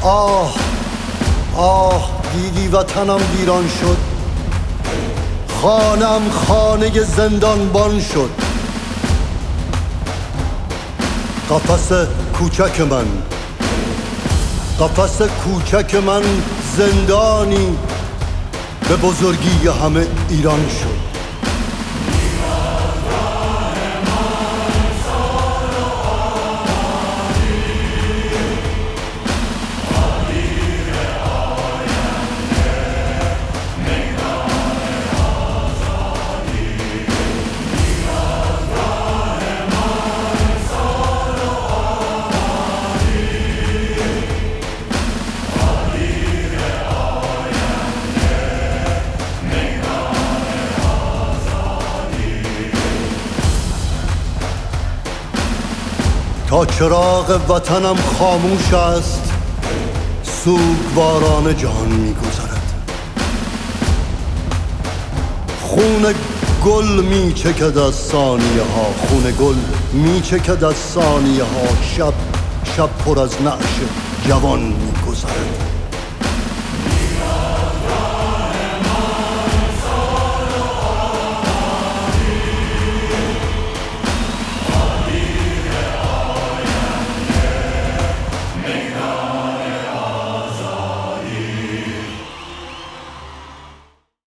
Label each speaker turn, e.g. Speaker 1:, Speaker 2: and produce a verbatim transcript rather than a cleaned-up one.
Speaker 1: آه آه دیدی وطنم ویران شد، خانم خانه زندانبان شد. قفس کوچک من، قفس کوچک من زندانی به بزرگی همه ایران شد. تا چراغ وطنم خاموش است، سوگواران جهان می‌گذرد. خون گل می‌چکد از ثانیه ها، خون گل می‌چکد از ثانیه ها. شب شب پر از نعش جوان می‌گذرد.